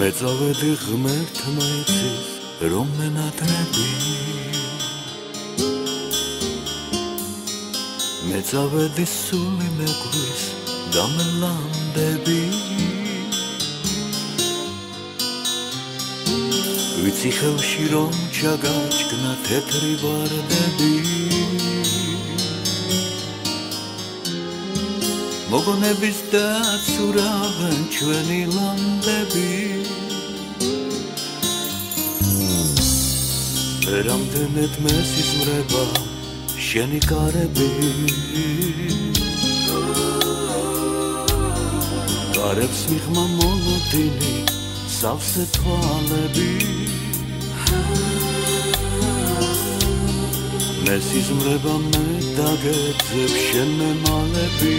მეწავედი ღმერთმა იცის რომ მენატრები მეწავედი სული მეგვრის და მელამდები ვიცი ხელში რომ ჩაგაჩქნა თეთრი ვარდები მოგონების დაცურავენ ჩვენი ლანდები რამდენად მესიზმრება შენი კარები კარებს მიღმა მოლოდინი სავსე თვალები მესიზმრება მე დაგეძებ შენ მემალები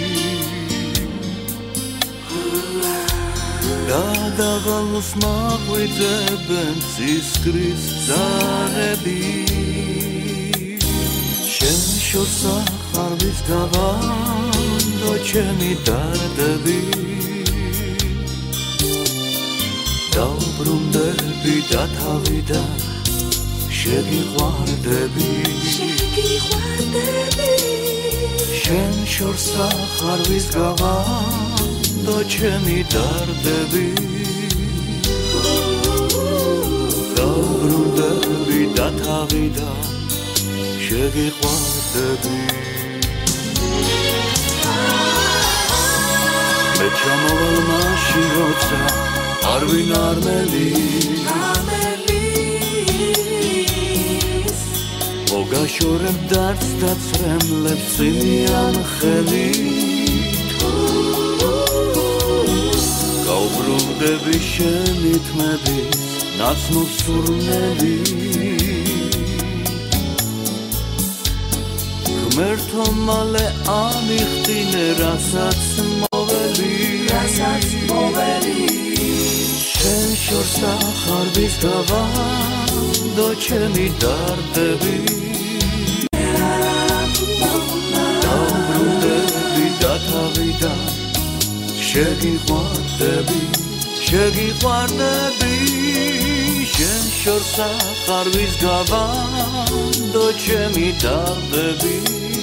გადაღალოს მაღვიძებენ ცისკრის ძარები შენ შორსა ხარვის გავანდო ჩემი დარდები დავბრუნდები და თავიდან შეგიყვარდები შენ შორსა ხარვის გავანდო ჩემი დარდები დავბრუნდები და თავიდან შეგიყვარდები მე ჩამოვალ მაშინ როცა არ ვინ არ მელის მოგაშორებ დარდს და წრემლებს წინიან ხელით გავბრუნდები შენი თმების ნაცნობ სურნელი ღმერთო მალე ამიხტინე რასაც მოველი შენ შორსა ხარვის გავანდო ჩემი დარდები დავბრუნდები და თავიდან შეგიყვარდები შენ შორსა ხარვის გავანდო ჩემი დარდები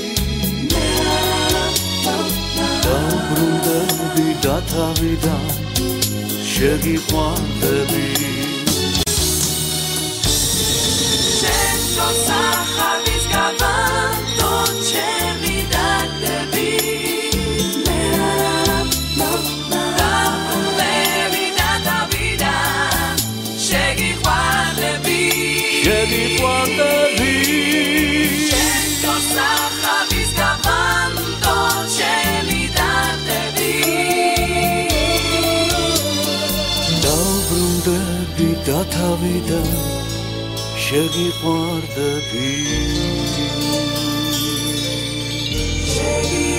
დავბრუნდები და თავიდან შეგიყვარდები შენ შორსა ხარვის გავანდო ჩემი დარდები დავბრუნდები და თავიდან შეგიყვარდები შენ შორსა ხარვის გავანდო ჩემი დარდები დავბრუნდები და თავიდან შეგიყვარდები